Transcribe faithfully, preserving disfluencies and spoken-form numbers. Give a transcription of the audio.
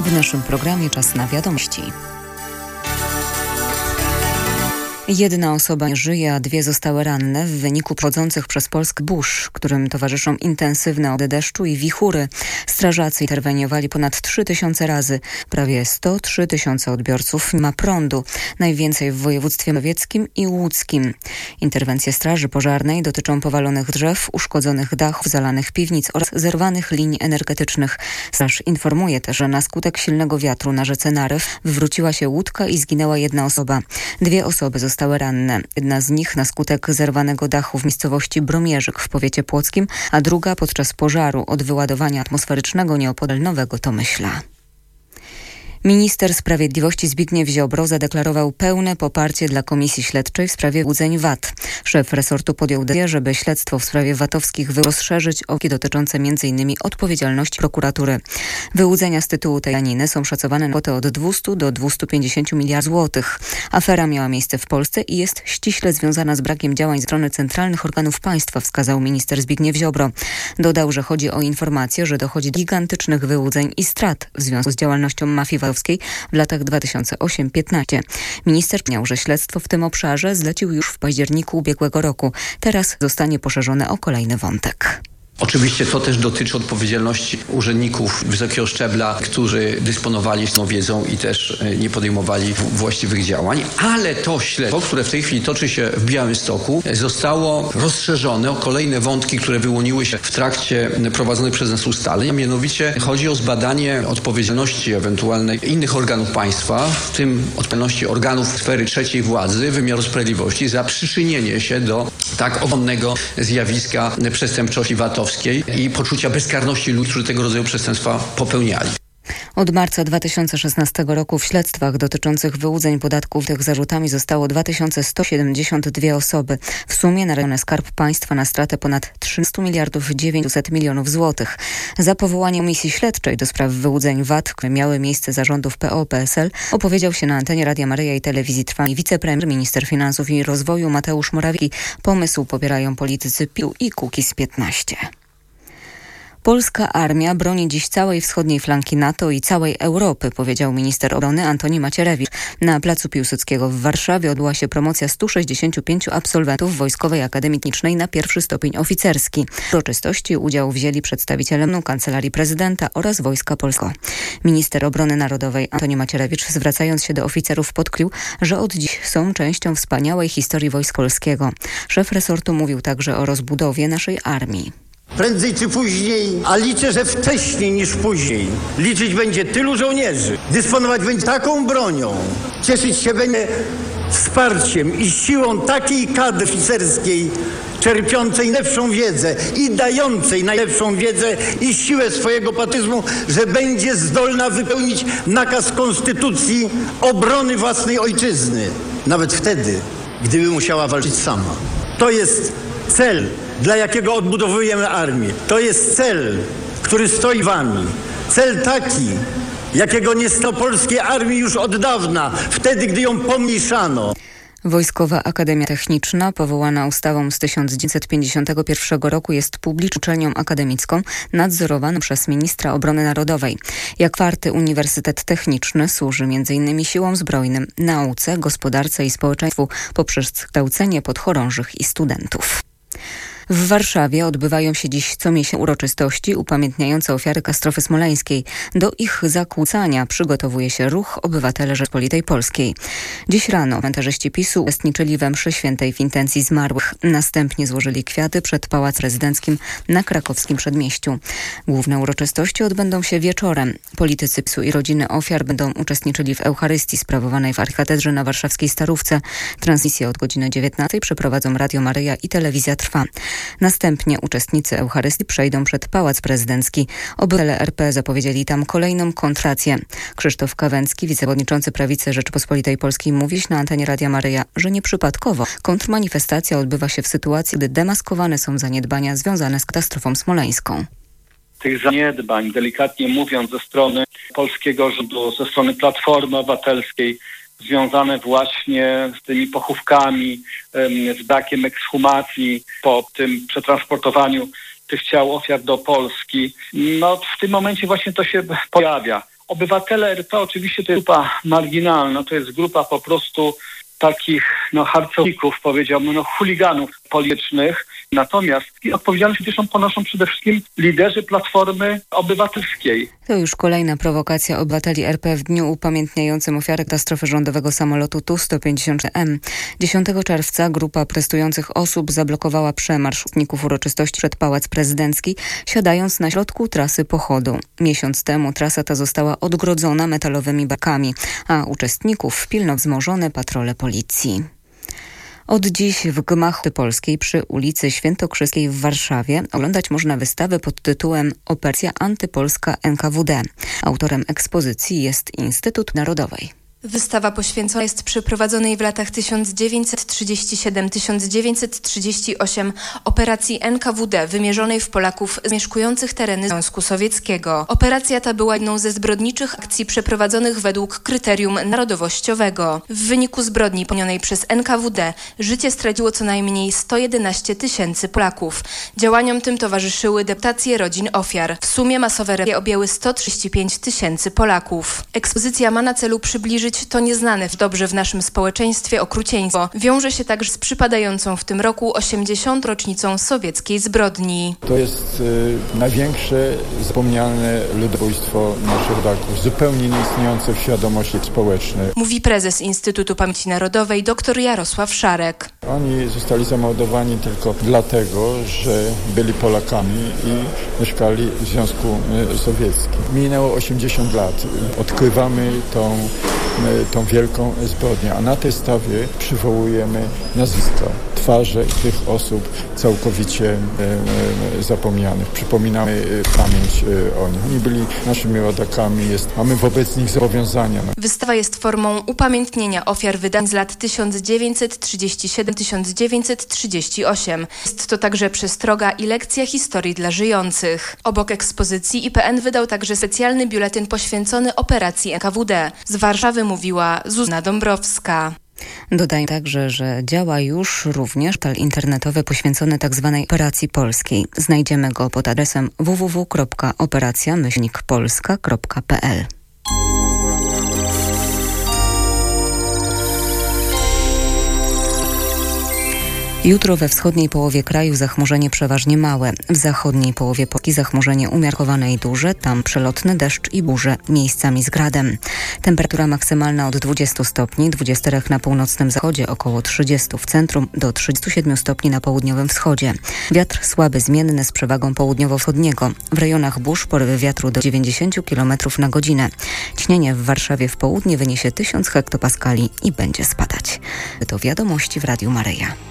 W naszym programie czas na wiadomości. Jedna osoba żyje, a dwie zostały ranne w wyniku przechodzących przez Polskę burz, którym towarzyszą intensywne opady deszczu i wichury. Strażacy interweniowali ponad trzy tysiące razy. Prawie sto trzy tysiące odbiorców ma prądu, najwięcej w województwie mazowieckim i łódzkim. Interwencje straży pożarnej dotyczą powalonych drzew, uszkodzonych dachów, zalanych piwnic oraz zerwanych linii energetycznych. Straż informuje też, że na skutek silnego wiatru na rzece Narew wywróciła się łódka i zginęła jedna osoba. Dwie osoby zostały Zostały ranne. Jedna z nich na skutek zerwanego dachu w miejscowości Bromierzyk w powiecie płockim, a druga podczas pożaru od wyładowania atmosferycznego nieopodal Nowego Tomyśla. Minister Sprawiedliwości Zbigniew Ziobro zadeklarował pełne poparcie dla Komisji Śledczej w sprawie wyłudzeń V A T. Szef resortu podjął decyzję, żeby śledztwo w sprawie VAT-owskich rozszerzyć o dotyczące między innymi odpowiedzialności prokuratury. Wyłudzenia z tytułu tej daniny są szacowane na kwotę od dwieście do dwustu pięćdziesięciu miliardów złotych. Afera miała miejsce w Polsce i jest ściśle związana z brakiem działań ze strony centralnych organów państwa, wskazał minister Zbigniew Ziobro. Dodał, że chodzi o informację, że dochodzi do gigantycznych wyłudzeń i strat w związku z działalnością mafii VAT-owskiej w latach dwa tysiące ósmym do piętnastego. Minister przypomniał, że śledztwo w tym obszarze zlecił już w październiku ubiegłego roku. Teraz zostanie poszerzone o kolejny wątek. Oczywiście to też dotyczy odpowiedzialności urzędników wysokiego szczebla, którzy dysponowali tą wiedzą i też nie podejmowali właściwych działań, ale to śledztwo, które w tej chwili toczy się w Białymstoku, zostało rozszerzone o kolejne wątki, które wyłoniły się w trakcie prowadzonych przez nas ustaleń. Mianowicie chodzi o zbadanie odpowiedzialności ewentualnej innych organów państwa, w tym odpowiedzialności organów sfery trzeciej władzy, wymiaru sprawiedliwości za przyczynienie się do tak ogromnego zjawiska przestępczości VAT-owskiej i poczucia bezkarności ludzi, którzy tego rodzaju przestępstwa popełniali. Od marca dwa tysiące szesnastego roku w śledztwach dotyczących wyłudzeń podatków tych zarzutami zostało dwa tysiące sto siedemdziesiąt dwie osoby. W sumie narażone Skarb Państwa na stratę ponad trzysta miliardów dziewięćset milionów złotych. Za powołanie Komisji Śledczej do spraw wyłudzeń V A T, które miały miejsce za rządów P O P S L, opowiedział się na antenie Radia Maryja i Telewizji Trwam wicepremier, minister finansów i rozwoju Mateusz Morawiecki. Pomysł popierają politycy P I U i Kukiz piętnaście. Polska armia broni dziś całej wschodniej flanki NATO i całej Europy, powiedział minister obrony Antoni Macierewicz. Na placu Piłsudskiego w Warszawie odbyła się promocja stu sześćdziesięciu pięciu absolwentów Wojskowej Akademii Technicznej na pierwszy stopień oficerski. W uroczystości udział wzięli przedstawiciele Kancelarii Prezydenta oraz Wojska Polskiego. Minister Obrony Narodowej Antoni Macierewicz, zwracając się do oficerów, podkreślił, że od dziś są częścią wspaniałej historii Wojska Polskiego. Szef resortu mówił także o rozbudowie naszej armii. Prędzej czy później, a liczę, że wcześniej niż później, liczyć będzie tylu żołnierzy, dysponować będzie taką bronią, cieszyć się będzie wsparciem i siłą takiej kadry oficerskiej, czerpiącej najlepszą wiedzę i dającej najlepszą wiedzę i siłę swojego patriotyzmu, że będzie zdolna wypełnić nakaz Konstytucji obrony własnej ojczyzny, nawet wtedy, gdyby musiała walczyć sama. To jest cel, dla jakiego odbudowujemy armię. To jest cel, który stoi wami. Cel taki, jakiego nie stał polskiej armii już od dawna, wtedy, gdy ją pomniejszano. Wojskowa Akademia Techniczna, powołana ustawą z tysiąc dziewięćset pięćdziesiątego pierwszego roku, jest publiczną uczelnią akademicką nadzorowaną przez ministra obrony narodowej. Jak czwarty Uniwersytet Techniczny służy między innymi siłom zbrojnym, nauce, gospodarce i społeczeństwu poprzez kształcenie podchorążych i studentów. W Warszawie odbywają się dziś co miesiąc uroczystości upamiętniające ofiary katastrofy smoleńskiej. Do ich zakłócania przygotowuje się ruch Obywatele Rzeczypospolitej Polskiej. Dziś rano parlamentarzyści PiSu uczestniczyli we mszy świętej w intencji zmarłych. Następnie złożyli kwiaty przed Pałacem Prezydenckim na krakowskim przedmieściu. Główne uroczystości odbędą się wieczorem. Politycy PiSu i rodziny ofiar będą uczestniczyli w Eucharystii sprawowanej w Archikatedrze na warszawskiej Starówce. Transmisję od godziny dziewiętnastej przeprowadzą Radio Maryja i Telewizja Trwam. Następnie uczestnicy Eucharystii przejdą przed Pałac Prezydencki. Obywatele R P zapowiedzieli tam kolejną kontrację. Krzysztof Kawęcki, wiceprzewodniczący Prawicy Rzeczypospolitej Polskiej, mówi na antenie Radia Maryja, że nieprzypadkowo kontrmanifestacja odbywa się w sytuacji, gdy demaskowane są zaniedbania związane z katastrofą smoleńską. Tych zaniedbań, delikatnie mówiąc, ze strony polskiego rządu, ze strony Platformy Obywatelskiej, związane właśnie z tymi pochówkami, z brakiem ekshumacji, po tym przetransportowaniu tych ciał ofiar do Polski. No w tym momencie właśnie to się pojawia. Obywatele R P oczywiście to jest grupa marginalna, to jest grupa po prostu takich no, harcowników, powiedziałbym, no, chuliganów politycznych. Natomiast odpowiedzialność polityczną ponoszą przede wszystkim liderzy Platformy Obywatelskiej. To już kolejna prowokacja obywateli R P w dniu upamiętniającym ofiary katastrofy rządowego samolotu T U sto pięćdziesiąt M. dziesiątego czerwca grupa protestujących osób zablokowała przemarsz uczestników uroczystości przed Pałac Prezydencki, siadając na środku trasy pochodu. Miesiąc temu trasa ta została odgrodzona metalowymi barkami, a uczestników pilno wzmożone patrole policji. Od dziś w gmachu Polskiej przy ulicy Świętokrzyskiej w Warszawie oglądać można wystawę pod tytułem Operacja Antypolska N K W D. Autorem ekspozycji jest Instytut Narodowej. Wystawa poświęcona jest przeprowadzonej w latach tysiąc dziewięćset trzydziestym siódmym do tysiąc dziewięćset trzydziestego ósmego operacji N K W D wymierzonej w Polaków zamieszkujących tereny Związku Sowieckiego. Operacja ta była jedną ze zbrodniczych akcji przeprowadzonych według kryterium narodowościowego. W wyniku zbrodni popełnionej przez N K W D życie straciło co najmniej sto jedenaście tysięcy Polaków. Działaniom tym towarzyszyły deportacje rodzin ofiar. W sumie masowe represje objęły sto trzydzieści pięć tysięcy Polaków. Ekspozycja ma na celu przybliżyć to nieznane dobrze w naszym społeczeństwie okrucieństwo. Wiąże się także z przypadającą w tym roku osiemdziesiątą rocznicą sowieckiej zbrodni. To jest y, największe zapomniane ludobójstwo naszych rodaków, zupełnie nieistniejące w świadomości społecznej. Mówi prezes Instytutu Pamięci Narodowej dr Jarosław Szarek. Oni zostali zamordowani tylko dlatego, że byli Polakami i mieszkali w Związku Sowieckim. Minęło osiemdziesiąt lat. Odkrywamy tą tą wielką zbrodnię, a na tej stawie przywołujemy nazwiska, twarze tych osób całkowicie e, e, zapomnianych. Przypominamy e, pamięć e, o nich. Oni byli naszymi rodakami, jest, mamy wobec nich zobowiązania. Wystawa jest formą upamiętnienia ofiar wydań z lat tysiąc dziewięćset trzydziesty siódmy do tysiąc dziewięćset trzydziestego ósmego. Jest to także przestroga i lekcja historii dla żyjących. Obok ekspozycji I P N wydał także specjalny biuletyn poświęcony operacji N K W D. Z Warszawy mówiła Zuzanna Dąbrowska. Dodaję także, że działa już również portal internetowy poświęcony tzw. Operacji Polskiej. Znajdziemy go pod adresem w w w kropka operacja myślnik polska kropka p l. Jutro we wschodniej połowie kraju zachmurzenie przeważnie małe. W zachodniej połowie Polski zachmurzenie umiarkowane i duże, tam przelotny deszcz i burze, miejscami z gradem. Temperatura maksymalna od dwudziestu stopni, dwudziestu na północnym zachodzie, około trzydziestu w centrum, do trzydziestu siedmiu stopni na południowym wschodzie. Wiatr słaby, zmienny z przewagą południowo-wschodniego. W rejonach burz porywy wiatru do dziewięćdziesięciu kilometrów na godzinę. Ciśnienie w Warszawie w południe wyniesie tysiąc hektopaskali i będzie spadać. To wiadomości w Radiu Maryja.